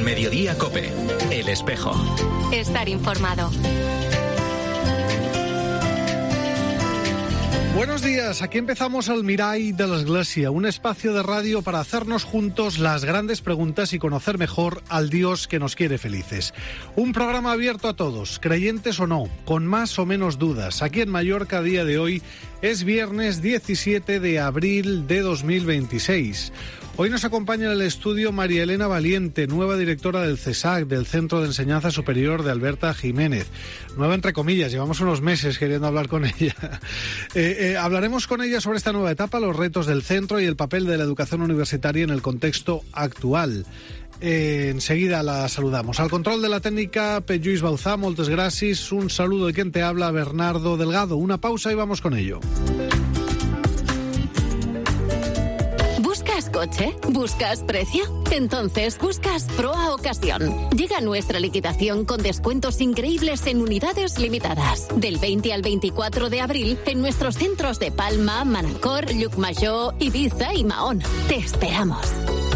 En Mediodía COPE, El Espejo. Estar informado. Buenos días, aquí empezamos el Mirall de l'Església, un espacio de radio para hacernos juntos las grandes preguntas y conocer mejor al Dios que nos quiere felices. Un programa abierto a todos, creyentes o no, con más o menos dudas. Aquí en Mallorca, a día de hoy, es viernes 17 de abril de 2026. Hoy nos acompaña en el estudio María Elena Valiente, nueva directora del CESAC, del Centro de Enseñanza Superior de Alberta Jiménez. Nueva entre comillas, llevamos unos meses queriendo hablar con ella. Hablaremos con ella sobre esta nueva etapa, los retos del centro y el papel de la educación universitaria en el contexto actual. Enseguida la saludamos. Al control de la técnica, Lluís Bauzá, moltes gràcies. Un saludo de quien te habla, Bernardo Delgado. Una pausa y vamos con ello. ¿Buscas coche? ¿Buscas precio? Entonces buscas Proa Ocasión. Llega nuestra liquidación con descuentos increíbles en unidades limitadas. Del 20 al 24 de abril en nuestros centros de Palma, Manacor, Llucmajor, Ibiza y Mahón. Te esperamos.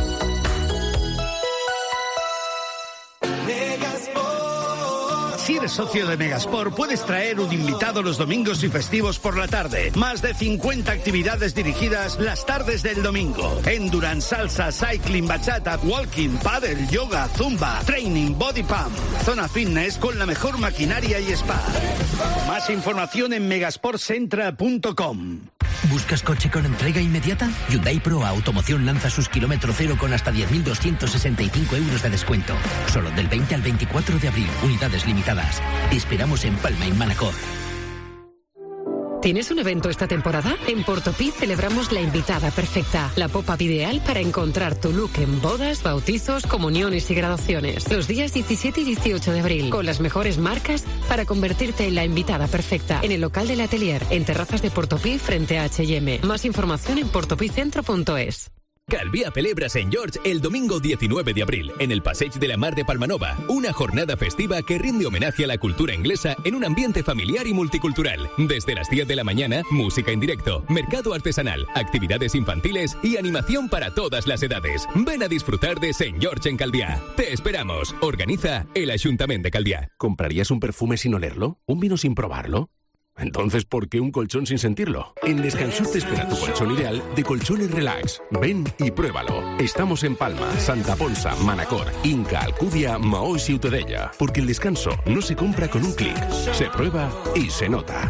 Si eres socio de Megasport, puedes traer un invitado los domingos y festivos por la tarde. Más de 50 actividades dirigidas las tardes del domingo. Endurance, salsa, cycling, bachata, walking, paddle, yoga, zumba, training, body pump. Zona fitness con la mejor maquinaria y spa. Más información en megasportcentra.com. ¿Buscas coche con entrega inmediata? Hyundai Proa Automoción lanza sus kilómetro cero con hasta 10.265 euros de descuento. Solo del 20 al 24 de abril, unidades limitadas. Te esperamos en Palma y Manacor. ¿Tienes un evento esta temporada? En Portopí celebramos la invitada perfecta, la pop-up ideal para encontrar tu look en bodas, bautizos, comuniones y graduaciones. Los días 17 y 18 de abril, con las mejores marcas para convertirte en la invitada perfecta. En el local del Atelier, en Terrazas de Portopí frente a H&M. Más información en portopicentro.es. Calvià celebra Sant George el domingo 19 de abril en el Passeig de la Mar de Palmanova, una jornada festiva que rinde homenaje a la cultura inglesa en un ambiente familiar y multicultural. Desde las 10 de la mañana, música en directo, mercado artesanal, actividades infantiles y animación para todas las edades. Ven a disfrutar de Sant George en Calvià. Te esperamos. Organiza el Ayuntamiento de Calvià. ¿Comprarías un perfume sin olerlo? ¿Un vino sin probarlo? Entonces, ¿por qué un colchón sin sentirlo? En Descansur te espera tu colchón ideal de Colchones Relax. Ven y pruébalo. Estamos en Palma, Santa Ponsa, Manacor, Inca, Alcúdia, Maó y Ciutadella. Porque el descanso no se compra con un clic. Se prueba y se nota.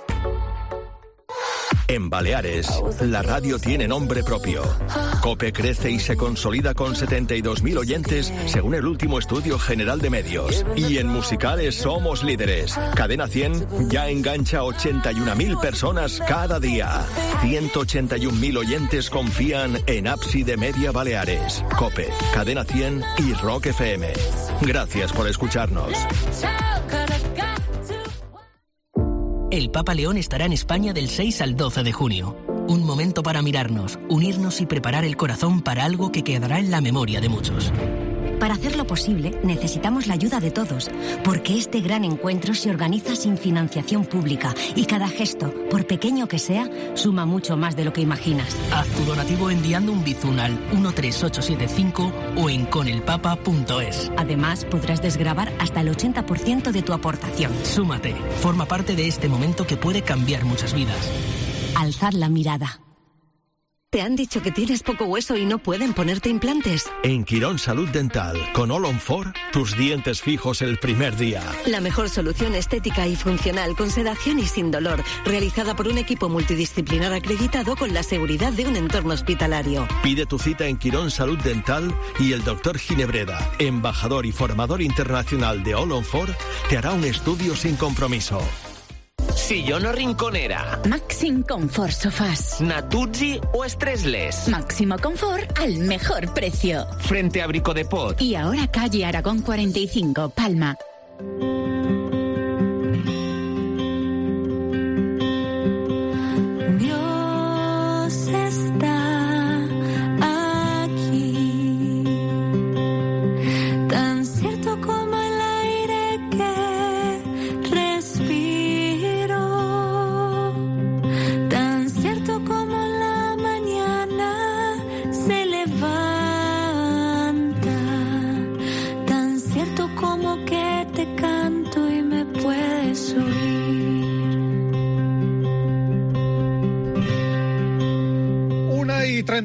En Baleares, la radio tiene nombre propio. COPE crece y se consolida con 72.000 oyentes, según el último estudio general de medios. Y en musicales somos líderes. Cadena 100 ya engancha a 81.000 personas cada día. 181.000 oyentes confían en Ábside Media Baleares, COPE, Cadena 100 y Rock FM. Gracias por escucharnos. El Papa León estará en España del 6 al 12 de junio. Un momento para mirarnos, unirnos y preparar el corazón para algo que quedará en la memoria de muchos. Para hacerlo posible, necesitamos la ayuda de todos, porque este gran encuentro se organiza sin financiación pública y cada gesto, por pequeño que sea, suma mucho más de lo que imaginas. Haz tu donativo enviando un bizun al 13875 o en conelpapa.es. Además, podrás desgravar hasta el 80% de tu aportación. Súmate, forma parte de este momento que puede cambiar muchas vidas. Alzad la mirada. ¿Te han dicho que tienes poco hueso y no pueden ponerte implantes? En Quirón Salud Dental, con All on 4, tus dientes fijos el primer día. La mejor solución estética y funcional con sedación y sin dolor, realizada por un equipo multidisciplinar acreditado con la seguridad de un entorno hospitalario. Pide tu cita en Quirón Salud Dental y el Dr. Ginebreda, embajador y formador internacional de All on 4, te hará un estudio sin compromiso. Sillón o rinconera. Maxim Confort Sofás. Natuzzi o Stressless. Máximo confort al mejor precio. Frente a Brico de Pot. Y ahora calle Aragón 45, Palma. Dios está aquí, tan cierto como el aire que respiro, tan cierto como la mañana se levanta,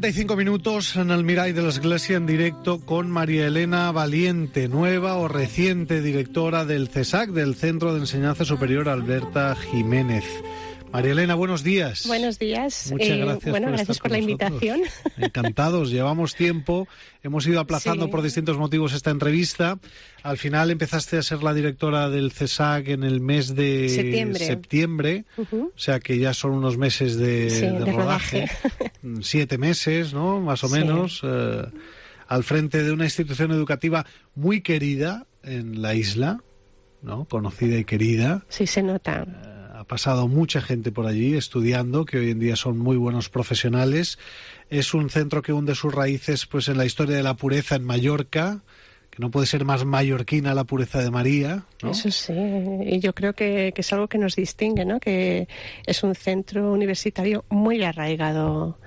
9:35 minutos en el Mirall de l'Església en directo con María Elena Valiente, nueva o reciente directora del CESAC, del Centro de Enseñanza Superior Alberta Jiménez. María Elena, buenos días. Buenos días. Muchas gracias. Gracias por la invitación. Encantados. Llevamos tiempo. Hemos ido aplazando por distintos motivos esta entrevista. Al final empezaste a ser la directora del CESAC en el mes de septiembre. O sea que ya son unos meses de rodaje. 7 meses, ¿no? Más o menos. Al frente de una institución educativa muy querida en la isla, ¿no? Conocida y querida. Sí, se nota. Ha pasado mucha gente por allí estudiando, que hoy en día son muy buenos profesionales. Es un centro que hunde sus raíces pues en la historia de la pureza en Mallorca, que no puede ser más mallorquina la pureza de María, ¿no? Eso sí, y yo creo que es algo que nos distingue, ¿no? Que es un centro universitario muy arraigado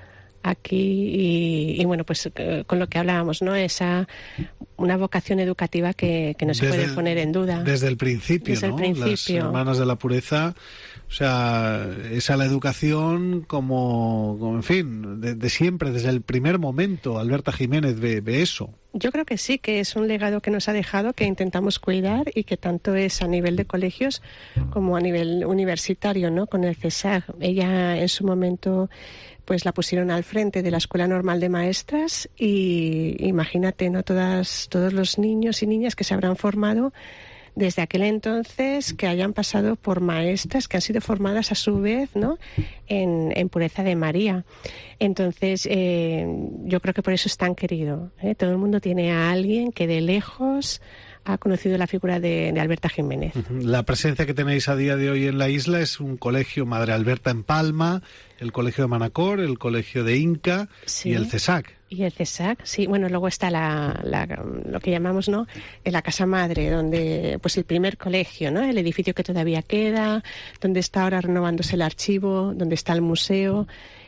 aquí y bueno, pues con lo que hablábamos, ¿no? Una vocación educativa que no se puede poner en duda. Desde el principio, desde ¿no? El principio. Las hermanas de la pureza, o sea, esa la educación como en fin, de siempre, desde el primer momento. Alberta Jiménez ve eso. Yo creo que sí, que es un legado que nos ha dejado, que intentamos cuidar y que tanto es a nivel de colegios como a nivel universitario, ¿no? Con el CESAC. Ella en su momento pues la pusieron al frente de la Escuela Normal de Maestras y imagínate, ¿no? Todos los niños y niñas que se habrán formado desde aquel entonces, que hayan pasado por maestras que han sido formadas a su vez, ¿no? en pureza de María. Entonces, yo creo que por eso es tan querido, ¿eh? Todo el mundo tiene a alguien que de lejos ha conocido la figura de Alberta Jiménez. La presencia que tenéis a día de hoy en la isla es un colegio Madre Alberta en Palma, el colegio de Manacor, el colegio de Inca, sí, y el CESAC. Y el CESAC, sí. Bueno, luego está lo que llamamos, ¿no? La casa madre, donde pues el primer colegio, ¿no? El edificio que todavía queda, donde está ahora renovándose el archivo, donde está el museo.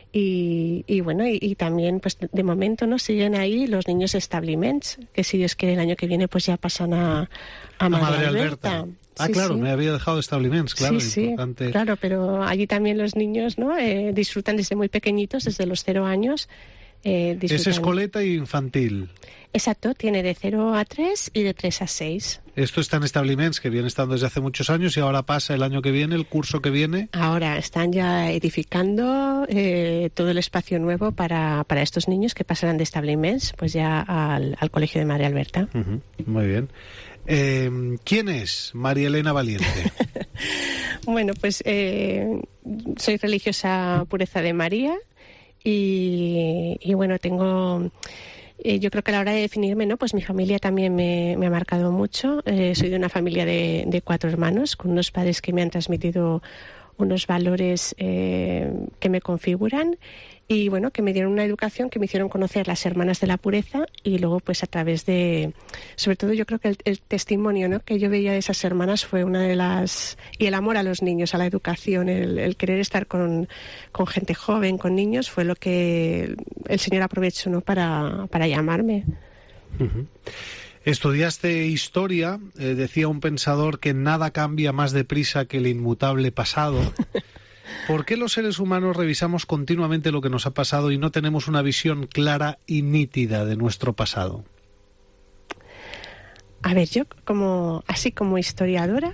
Y bueno, y también pues de momento no siguen ahí los niños establiments, que si Dios quiere el año que viene pues ya pasan a Madre Alberta. Ah, sí, claro, sí. Me había dejado establiments, claro, sí, importante. Sí, claro, pero allí también los niños, ¿no? Disfrutan desde muy pequeñitos, desde los 0 años. Es escoleta y infantil. Exacto, tiene de 0 a 3 y de 3 a 6. Esto está en establiments que viene estando desde hace muchos años y ahora pasa el año que viene, el curso que viene. Ahora están ya edificando todo el espacio nuevo para estos niños que pasarán de establiments pues ya al Colegio de Madre Alberta. Muy bien. ¿Quién es María Elena Valiente? Bueno, pues soy religiosa pureza de María y bueno, tengo... yo creo que a la hora de definirme, ¿no? Pues mi familia también me ha marcado mucho. Soy de una familia de 4 hermanos, con unos padres que me han transmitido unos valores que me configuran y bueno, que me dieron una educación que me hicieron conocer las hermanas de la pureza y luego pues a través de, sobre todo yo creo que el testimonio, ¿no? Que yo veía de esas hermanas fue una de las, y el amor a los niños, a la educación, el querer estar con gente joven, con niños, fue lo que el Señor aprovechó, ¿no? para llamarme. Estudiaste historia, decía un pensador que nada cambia más deprisa que el inmutable pasado. ¿Por qué los seres humanos revisamos continuamente lo que nos ha pasado y no tenemos una visión clara y nítida de nuestro pasado? A ver, yo como historiadora,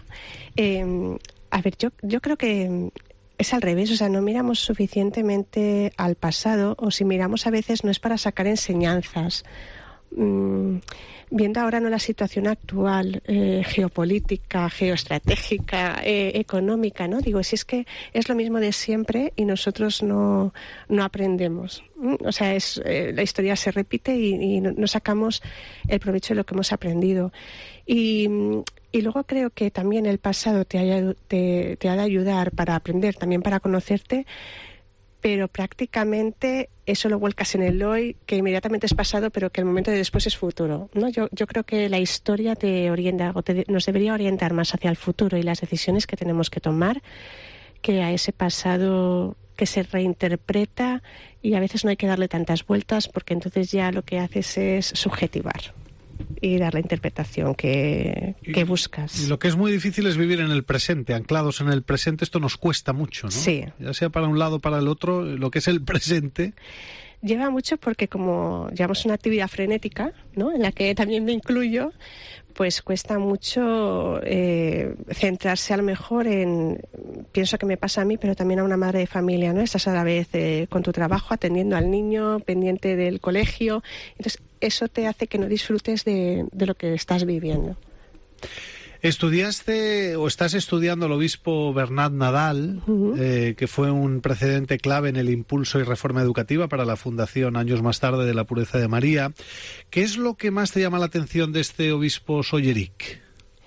yo creo que es al revés, o sea, no miramos suficientemente al pasado, o si miramos a veces no es para sacar enseñanzas. Viendo ahora no la situación actual, geopolítica, geoestratégica, económica, ¿no? Digo, si es que es lo mismo de siempre y nosotros no aprendemos. O sea, la historia se repite y no sacamos el provecho de lo que hemos aprendido. Y luego creo que también el pasado te ha de ayudar para aprender, también para conocerte, pero prácticamente eso lo vuelcas en el hoy, que inmediatamente es pasado, pero que el momento de después es futuro, ¿no? Yo creo que la historia te orienta, nos debería orientar más hacia el futuro y las decisiones que tenemos que tomar, que a ese pasado que se reinterpreta y a veces no hay que darle tantas vueltas porque entonces ya lo que haces es subjetivar y dar la interpretación que buscas. Y lo que es muy difícil es vivir en el presente, anclados en el presente. Esto nos cuesta mucho, ¿no? Sí. Ya sea para un lado o para el otro, lo que es el presente. lleva mucho porque como llevamos una actividad frenética, ¿no?, en la que también me incluyo, pues cuesta mucho centrarse a lo mejor en, pienso que me pasa a mí, pero también a una madre de familia, ¿no? Estás a la vez con tu trabajo, atendiendo al niño, pendiente del colegio, entonces eso te hace que no disfrutes de lo que estás viviendo. Estudiaste o estás estudiando al obispo Bernat Nadal, que fue un precedente clave en el impulso y reforma educativa para la fundación años más tarde de la Pureza de María. ¿Qué es lo que más te llama la atención de este obispo Solleric?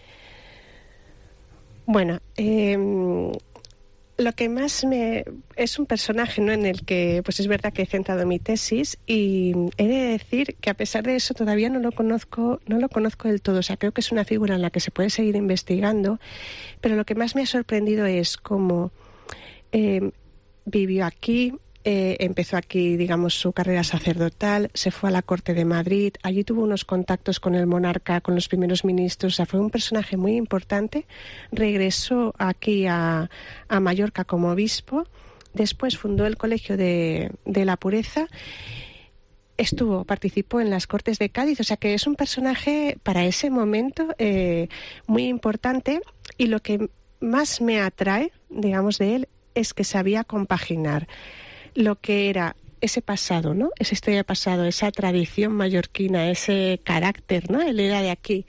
Bueno, lo que más es un personaje, ¿no?, en el que pues es verdad que he centrado mi tesis, y he de decir que a pesar de eso todavía no lo conozco del todo. O sea, creo que es una figura en la que se puede seguir investigando, pero lo que más me ha sorprendido es cómo vivió aquí. Empezó aquí, digamos, su carrera sacerdotal, se fue a la corte de Madrid, allí tuvo unos contactos con el monarca, con los primeros ministros, o sea, fue un personaje muy importante. Regresó aquí a Mallorca como obispo, después fundó el Colegio de la Pureza, participó en las Cortes de Cádiz, o sea que es un personaje para ese momento muy importante, y lo que más me atrae, digamos, de él es que sabía compaginar lo que era ese pasado, ¿no?, esa historia de pasado, esa tradición mallorquina, ese carácter, ¿no?, él era de aquí,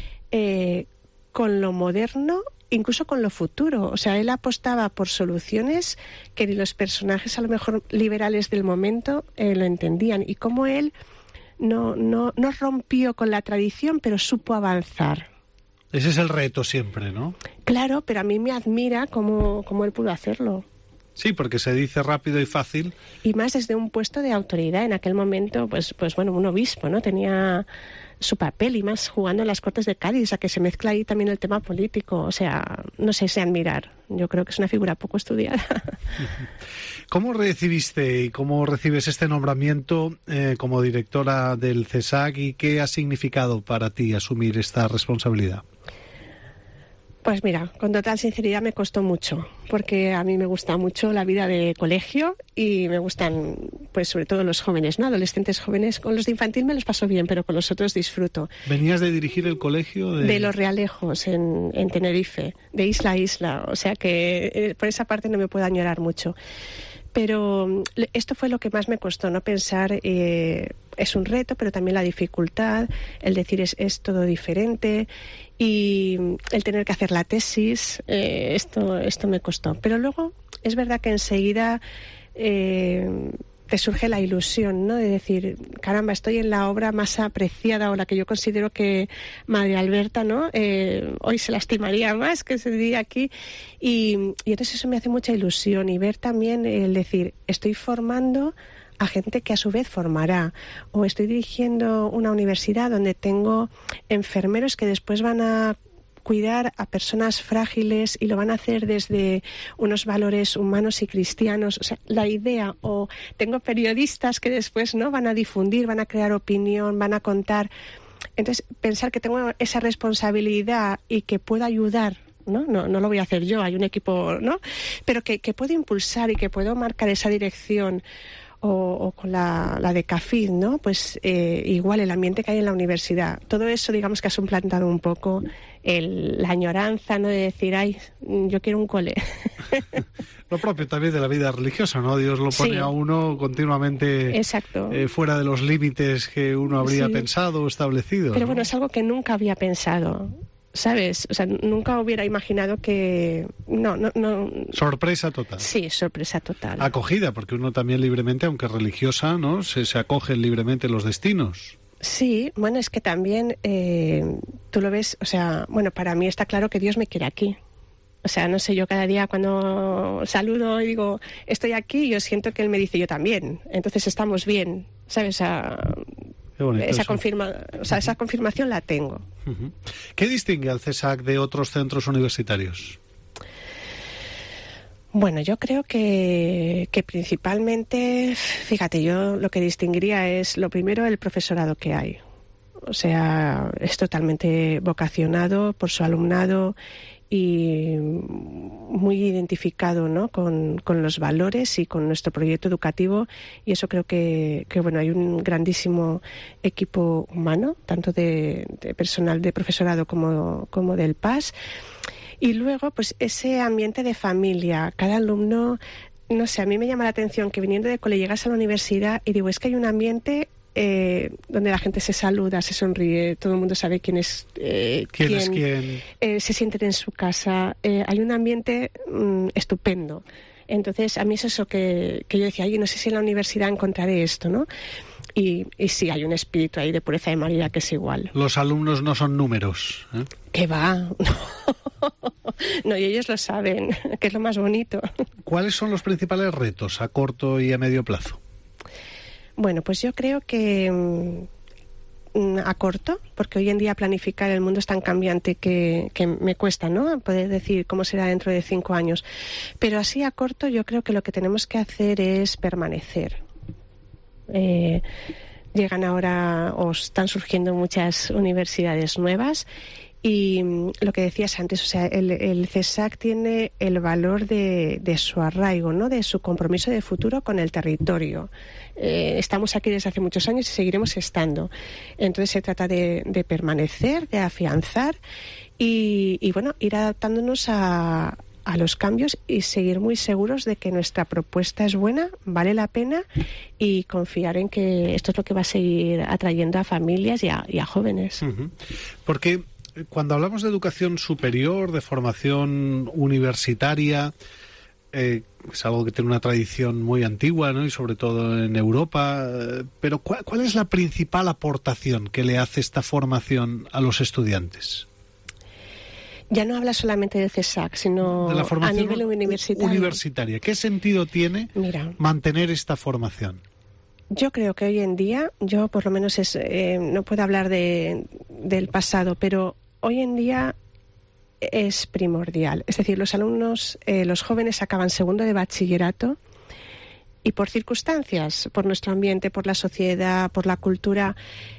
con lo moderno, incluso con lo futuro. O sea, él apostaba por soluciones que ni los personajes a lo mejor liberales del momento lo entendían, y cómo él no rompió con la tradición, pero supo avanzar. Ese es el reto siempre, ¿no? Claro, pero a mí me admira cómo él pudo hacerlo. Sí, porque se dice rápido y fácil. Y más desde un puesto de autoridad. En aquel momento, pues bueno, un obispo, ¿no?, tenía su papel, y más jugando en las Cortes de Cádiz, o sea, que se mezcla ahí también el tema político. O sea, no sé, sé admirar. Yo creo que es una figura poco estudiada. ¿Cómo recibiste y cómo recibes este nombramiento como directora del CESAC, y qué ha significado para ti asumir esta responsabilidad? Pues mira, con total sinceridad me costó mucho, porque a mí me gusta mucho la vida de colegio y me gustan, pues sobre todo los jóvenes, ¿no?, adolescentes jóvenes. Con los de infantil me los paso bien, pero con los otros disfruto. ¿Venías de dirigir el colegio? De Los Realejos, en Tenerife, de isla a isla, o sea que por esa parte no me puedo añorar mucho. Pero esto fue lo que más me costó, ¿no?, pensar, es un reto, pero también la dificultad, el decir es todo diferente, y el tener que hacer la tesis, esto me costó. Pero luego es verdad que enseguida te surge la ilusión, ¿no?, de decir, caramba, estoy en la obra más apreciada, o la que yo considero que Madre Alberta, ¿no?, hoy se la estimaría más, que se diría aquí, y entonces eso me hace mucha ilusión, y ver también el decir, estoy formando a gente que a su vez formará, o estoy dirigiendo una universidad donde tengo enfermeros que después van a cuidar a personas frágiles, y lo van a hacer desde unos valores humanos y cristianos. O sea, la idea, o tengo periodistas que después, ¿no?, van a difundir, van a crear opinión, van a contar. Entonces, pensar que tengo esa responsabilidad y que puedo ayudar, no lo voy a hacer yo, hay un equipo, ¿no?, pero que puedo impulsar y que puedo marcar esa dirección. O con la de CAFID, ¿no?, pues igual el ambiente que hay en la universidad. Todo eso, digamos, que ha suplantado un poco la añoranza, ¿no?, de decir, ay, yo quiero un cole. Lo propio también de la vida religiosa, ¿no? Dios lo pone a uno continuamente fuera de los límites que uno habría pensado o establecido. Pero ¿no? bueno, es algo que nunca había pensado, ¿sabes? O sea, nunca hubiera imaginado que... No. Sorpresa total. Sí, sorpresa total. Acogida, porque uno también libremente, aunque religiosa, ¿no?, se acogen libremente los destinos. Sí, bueno, es que también tú lo ves, o sea, bueno, para mí está claro que Dios me quiere aquí. O sea, no sé, yo cada día cuando saludo y digo, estoy aquí, yo siento que Él me dice, yo también. Entonces estamos bien, ¿sabes? Esa confirmación la tengo. Uh-huh. ¿Qué distingue al CESAC de otros centros universitarios? Bueno, yo creo que principalmente, fíjate, yo lo que distinguiría es, lo primero, el profesorado que hay. O sea, es totalmente vocacionado por su alumnado y muy identificado, ¿no?, con los valores y con nuestro proyecto educativo, y eso creo que bueno, hay un grandísimo equipo humano, tanto de personal de profesorado como del PAS. Y luego, pues ese ambiente de familia, cada alumno, no sé, a mí me llama la atención que viniendo de cole llegas a la universidad y digo, es que hay un ambiente donde la gente se saluda, se sonríe, todo el mundo sabe quién es quién. Se sienten en su casa, hay un ambiente estupendo. Entonces, a mí es eso que yo decía, no sé si en la universidad encontraré esto, ¿no? Y sí, hay un espíritu ahí de pureza de María que es igual. Los alumnos no son números, ¿eh? ¿Qué va? No, y ellos lo saben, que es lo más bonito. ¿Cuáles son los principales retos a corto y a medio plazo? Bueno, pues yo creo que a corto, porque hoy en día planificar el mundo es tan cambiante que me cuesta, ¿no?, poder decir cómo será dentro de 5 años. Pero así a corto yo creo que lo que tenemos que hacer es permanecer. Llegan ahora o están surgiendo muchas universidades nuevas y lo que decías antes, o sea, el CESAC tiene el valor de su arraigo, ¿no?, de su compromiso de futuro con el territorio. Estamos aquí desde hace muchos años y seguiremos estando. Entonces se trata de permanecer, de afianzar y bueno, ir adaptándonos a los cambios y seguir muy seguros de que nuestra propuesta es buena, vale la pena, y confiar en que esto es lo que va a seguir atrayendo a familias y a jóvenes. Uh-huh. Porque cuando hablamos de educación superior, de formación universitaria, es algo que tiene una tradición muy antigua, ¿no?, y sobre todo en Europa, pero ¿cuál es la principal aportación que le hace esta formación a los estudiantes? Ya no habla solamente del CESAC, sino de la formación a nivel universitaria. ¿Qué sentido tiene mantener esta formación? Yo creo que hoy en día, yo por lo menos no puedo hablar del pasado, pero hoy en día es primordial. Es decir, los alumnos, los jóvenes acaban segundo de bachillerato y por circunstancias, por nuestro ambiente, por la sociedad, por la cultura,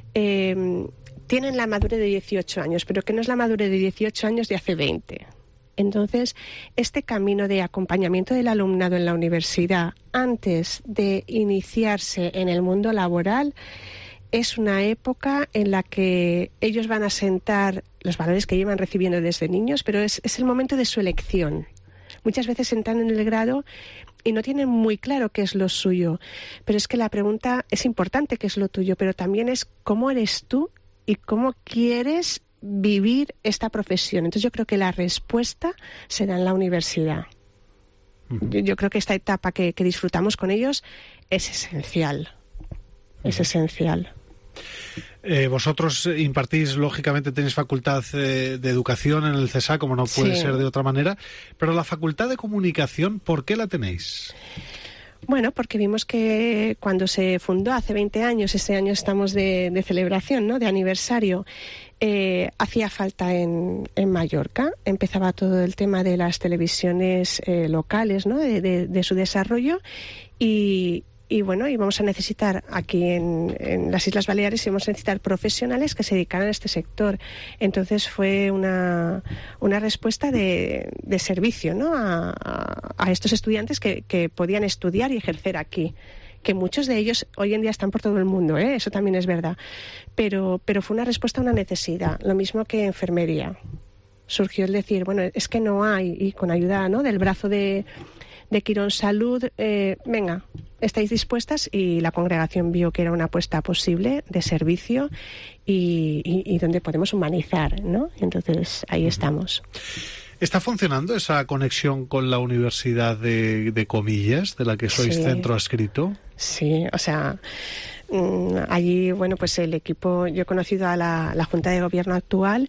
tienen la madurez de 18 años, pero que no es la madurez de 18 años de hace 20. Entonces, este camino de acompañamiento del alumnado en la universidad antes de iniciarse en el mundo laboral es una época en la que ellos van a sentar los valores que llevan recibiendo desde niños, pero es el momento de su elección. Muchas veces entran en el grado y no tienen muy claro qué es lo suyo, pero es que la pregunta es importante, qué es lo tuyo, pero también es cómo eres tú y cómo quieres vivir esta profesión. Entonces yo creo que la respuesta se da en la universidad. Yo creo que esta etapa que disfrutamos con ellos es esencial. Es esencial. Vosotros impartís, lógicamente tenéis facultad de educación en el CESAC, como no puede ser de otra manera, pero la facultad de comunicación, ¿por qué la tenéis? Bueno, porque vimos que cuando se fundó hace 20 años, este año estamos de celebración, ¿no?, de aniversario, hacía falta en Mallorca. Empezaba todo el tema de las televisiones locales, ¿no?, de su desarrollo y bueno, íbamos a necesitar aquí en las Islas Baleares, íbamos a necesitar profesionales que se dedicaran a este sector. Entonces fue una respuesta de servicio, ¿no?, a estos estudiantes que podían estudiar y ejercer aquí. Que muchos de ellos hoy en día están por todo el mundo, eso también es verdad. Pero fue una respuesta a una necesidad, lo mismo que enfermería. Surgió el decir, bueno, es que no hay, y con ayuda, ¿no?, del brazo de Quirón Salud, venga, estáis dispuestas, y la congregación vio que era una apuesta posible de servicio y donde podemos humanizar, ¿no? Entonces ahí estamos. ¿Está funcionando esa conexión con la Universidad de Comillas, de la que sois centro adscrito? Sí, o sea, allí, bueno, pues el equipo, yo he conocido a la Junta de Gobierno actual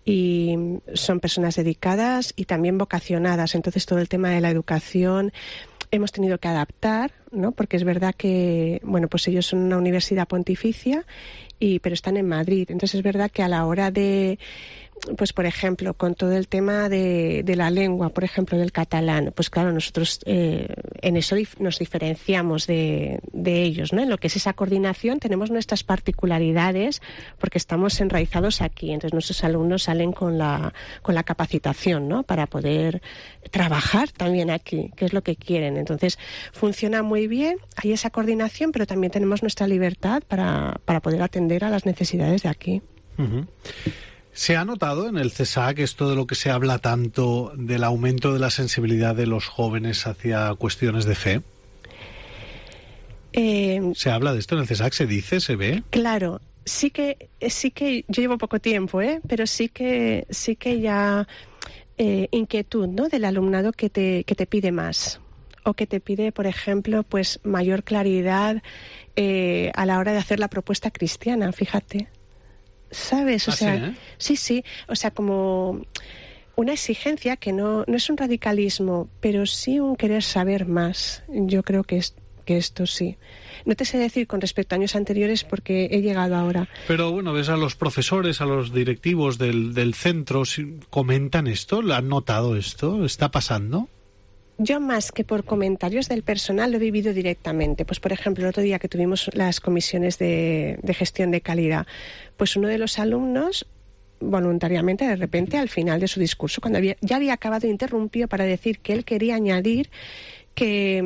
y son personas dedicadas y también vocacionadas. Entonces todo el tema de la educación hemos tenido que adaptar, ¿no? Porque es verdad que, bueno, pues ellos son una universidad pontificia, pero están en Madrid. Entonces es verdad que a la hora de, pues por ejemplo, con todo el tema de la lengua, por ejemplo, del catalán, pues claro, nosotros en eso nos diferenciamos de ellos, ¿no? En lo que es esa coordinación tenemos nuestras particularidades porque estamos enraizados aquí. Entonces nuestros alumnos salen con la capacitación, ¿no? Para poder trabajar también aquí, que es lo que quieren. Entonces funciona muy bien, hay esa coordinación, pero también tenemos nuestra libertad para poder atender a las necesidades de aquí. Uh-huh. ¿Se ha notado en el CESAC esto de lo que se habla tanto del aumento de la sensibilidad de los jóvenes hacia cuestiones de fe? ¿Se habla de esto en el CESAC? ¿Se dice? ¿Se ve? Claro, sí que yo llevo poco tiempo, pero sí que ya inquietud, ¿no? Del alumnado que te pide más. O que te pide, por ejemplo, pues mayor claridad a la hora de hacer la propuesta cristiana, fíjate. ¿Sabes? O sea, sí. O sea, como una exigencia que no es un radicalismo, pero sí un querer saber más. Yo creo que esto sí. No te sé decir con respecto a años anteriores porque he llegado ahora. Pero bueno, ves a los profesores, a los directivos del centro, ¿comentan esto? ¿Han notado esto? ¿Está pasando? Yo más que por comentarios del personal lo he vivido directamente. Pues por ejemplo, el otro día que tuvimos las comisiones de gestión de calidad, pues uno de los alumnos voluntariamente, de repente, al final de su discurso, cuando ya había acabado, interrumpió para decir que él quería añadir que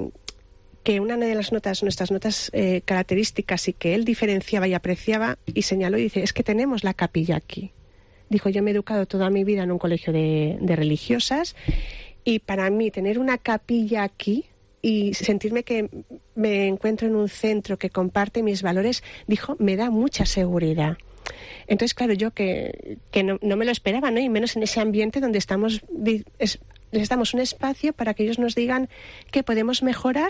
una de las notas, nuestras notas características y que él diferenciaba y apreciaba, y señaló y dice, es que tenemos la capilla aquí. Dijo, yo me he educado toda mi vida en un colegio de religiosas. Y para mí tener una capilla aquí y sentirme que me encuentro en un centro que comparte mis valores, dijo, me da mucha seguridad. Entonces, claro, yo que no me lo esperaba, ¿no? Y menos en ese ambiente donde les damos un espacio para que ellos nos digan qué podemos mejorar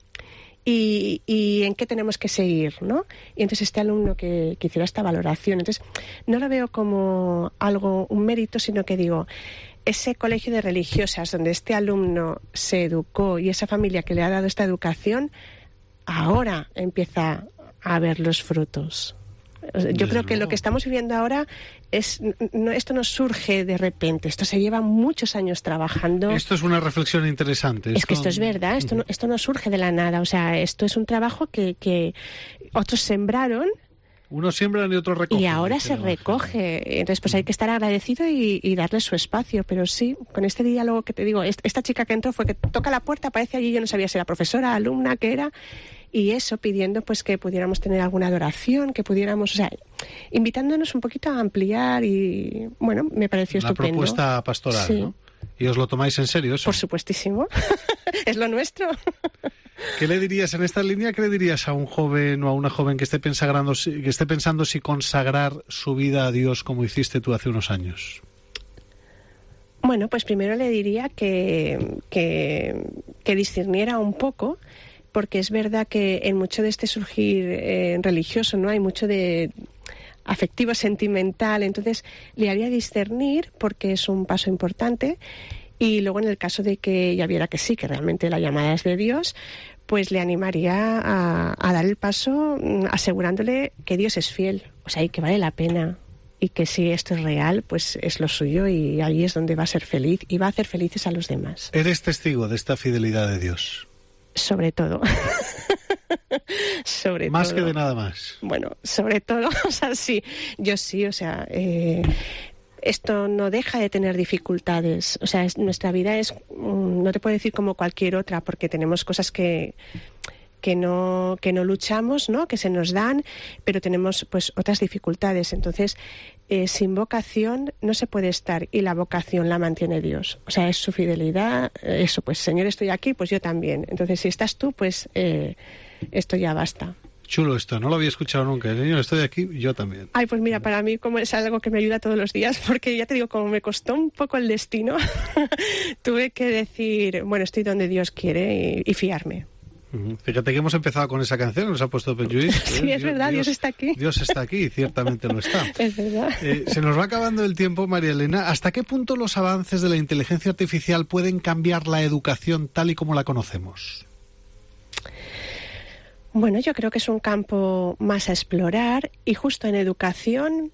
y en qué tenemos que seguir, ¿no? Y entonces este alumno que hiciera esta valoración, entonces no lo veo como un mérito, sino que digo, ese colegio de religiosas donde este alumno se educó y esa familia que le ha dado esta educación, ahora empieza a ver los frutos. Yo creo que lo que estamos viviendo ahora esto no surge de repente, esto se lleva muchos años trabajando. Esto es una reflexión interesante. Es que esto es verdad, esto no surge de la nada, o sea, esto es un trabajo que otros sembraron. Unos siembran y otros recogen. Y ahora se recoge. Entonces, pues hay que estar agradecido y darle su espacio. Pero sí, con este diálogo que te digo, esta chica que entró fue que toca la puerta, aparece allí, yo no sabía si era profesora, alumna, qué era, y eso, pidiendo pues que pudiéramos tener alguna adoración, que pudiéramos, o sea, invitándonos un poquito a ampliar y, bueno, me pareció estupendo. Una propuesta pastoral, sí. ¿No? ¿Y os lo tomáis en serio eso? Por supuestísimo. Es lo nuestro. ¿Qué le dirías en esta línea? ¿Qué le dirías a un joven o a una joven que esté pensando si consagrar su vida a Dios como hiciste tú hace unos años? Bueno, pues primero le diría que discerniera un poco, porque es verdad que en mucho de este surgir religioso, ¿no? Hay mucho de afectivo, sentimental, entonces le haría discernir porque es un paso importante. Y luego en el caso de que ya viera que sí, que realmente la llamada es de Dios, pues le animaría a dar el paso asegurándole que Dios es fiel, o sea, y que vale la pena. Y que si esto es real, pues es lo suyo y ahí es donde va a ser feliz y va a hacer felices a los demás. ¿Eres testigo de esta fidelidad de Dios? Sobre todo. Más que de nada más. Bueno, sobre todo, o sea, sí, yo sí, o sea... Esto no deja de tener dificultades. O sea, nuestra vida no te puedo decir como cualquier otra, porque tenemos cosas que no luchamos, ¿no? Que se nos dan, pero tenemos pues otras dificultades. Entonces, sin vocación no se puede estar, y la vocación la mantiene Dios. O sea, es su fidelidad, eso, pues Señor, estoy aquí, pues yo también. Entonces, si estás tú, pues esto ya basta. Chulo esto, no lo había escuchado nunca. Señor, estoy aquí, yo también. Ay, pues mira, para mí como es algo que me ayuda todos los días, porque ya te digo, como me costó un poco el destino, tuve que decir, bueno, estoy donde Dios quiere y fiarme. Fíjate que hemos empezado con esa canción, nos ha puesto Penjuiz. Sí, es verdad, Dios está aquí. Dios está aquí, ciertamente lo está. Es verdad. Se nos va acabando el tiempo, María Elena. ¿Hasta qué punto los avances de la inteligencia artificial pueden cambiar la educación tal y como la conocemos? Bueno, yo creo que es un campo más a explorar, y justo en educación,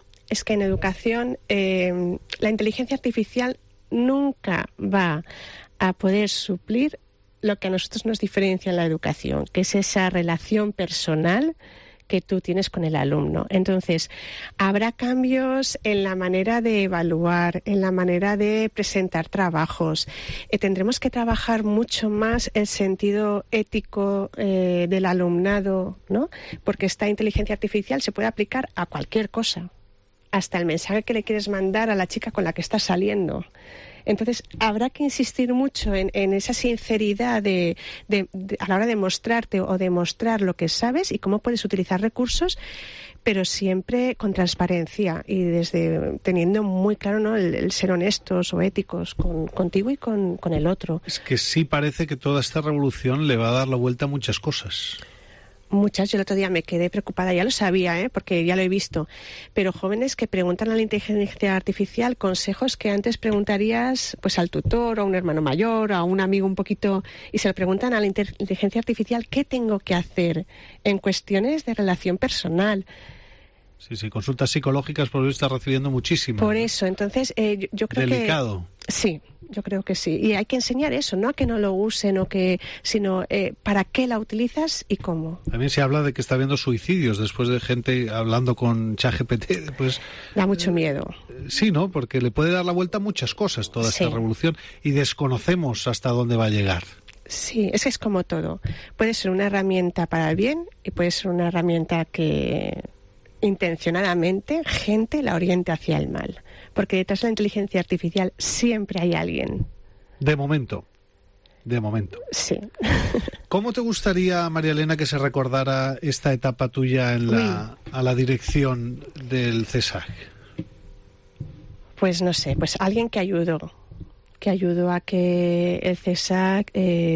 la inteligencia artificial nunca va a poder suplir lo que a nosotros nos diferencia en la educación, que es esa relación personal que tú tienes con el alumno. Entonces, habrá cambios en la manera de evaluar, en la manera de presentar trabajos. Tendremos que trabajar mucho más el sentido ético del alumnado, ¿no? Porque esta inteligencia artificial se puede aplicar a cualquier cosa, hasta el mensaje que le quieres mandar a la chica con la que estás saliendo. Entonces, habrá que insistir mucho en esa sinceridad a la hora de mostrarte o demostrar lo que sabes y cómo puedes utilizar recursos, pero siempre con transparencia y teniendo muy claro, ¿no?, el ser honestos o éticos contigo y con el otro. Es que sí parece que toda esta revolución le va a dar la vuelta a muchas cosas. Muchas. Yo el otro día me quedé preocupada, ya lo sabía, porque ya lo he visto, pero jóvenes que preguntan a la inteligencia artificial consejos que antes preguntarías pues al tutor, o a un hermano mayor, o a un amigo un poquito, y se lo preguntan a la inteligencia artificial qué tengo que hacer en cuestiones de relación personal. Sí, consultas psicológicas por lo que está recibiendo muchísimas. Por eso, entonces yo creo Delicado. que... Sí, yo creo que sí. Y hay que enseñar eso, no a que no lo usen, sino para qué la utilizas y cómo. También se habla de que está habiendo suicidios después de gente hablando con ChatGPT. Pues, da mucho miedo. Sí, ¿no? Porque le puede dar la vuelta a muchas cosas toda esta revolución y desconocemos hasta dónde va a llegar. Sí, es como todo. Puede ser una herramienta para el bien y puede ser una herramienta que intencionadamente gente la oriente hacia el mal. Porque detrás de la inteligencia artificial siempre hay alguien. De momento. Sí. ¿Cómo te gustaría, María Elena, que se recordara esta etapa tuya a la dirección del CESAC? Pues no sé, pues alguien que ayudó a que el CESAC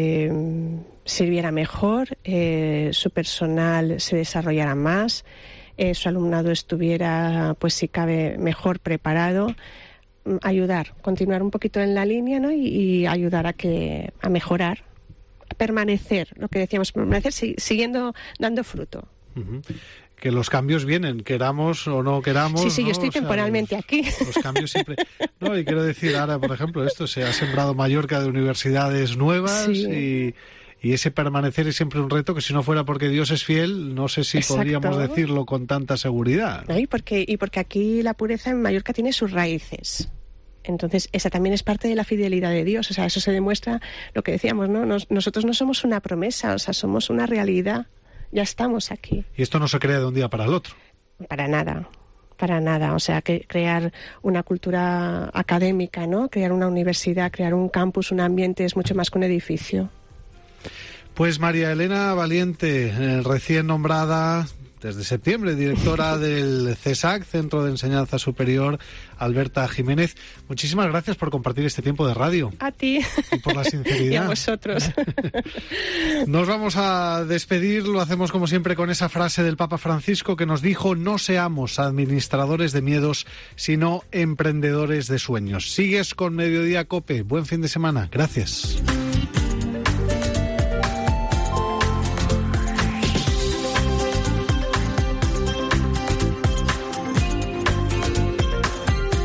sirviera mejor, su personal se desarrollara más, su alumnado estuviera, pues si cabe, mejor preparado. Continuar un poquito en la línea, ¿no? Y ayudar a mejorar, a permanecer, lo que decíamos, siguiendo dando fruto. Uh-huh. Que los cambios vienen, queramos o no queramos. Sí, yo estoy temporalmente aquí. Los cambios siempre. No, y quiero decir, ahora, por ejemplo, se ha sembrado Mallorca de universidades nuevas. Sí. Y ese permanecer es siempre un reto que, si no fuera porque Dios es fiel, no sé si podríamos decirlo con tanta seguridad. ¿No? Y porque aquí la pureza en Mallorca tiene sus raíces. Entonces, esa también es parte de la fidelidad de Dios. O sea, eso se demuestra lo que decíamos, ¿no? Nosotros no somos una promesa, o sea, somos una realidad. Ya estamos aquí. Y esto no se crea de un día para el otro. Para nada. O sea, que crear una cultura académica, ¿no? Crear una universidad, crear un campus, un ambiente, es mucho más que un edificio. Pues María Elena Valiente, recién nombrada desde septiembre directora del CESAC, Centro de Enseñanza Superior Alberta Jiménez. Muchísimas gracias por compartir este tiempo de radio. A ti. Y por la sinceridad. Y a vosotros. Nos vamos a despedir, lo hacemos como siempre con esa frase del Papa Francisco que nos dijo: no seamos administradores de miedos, sino emprendedores de sueños. Sigues con Mediodía COPE. Buen fin de semana. Gracias.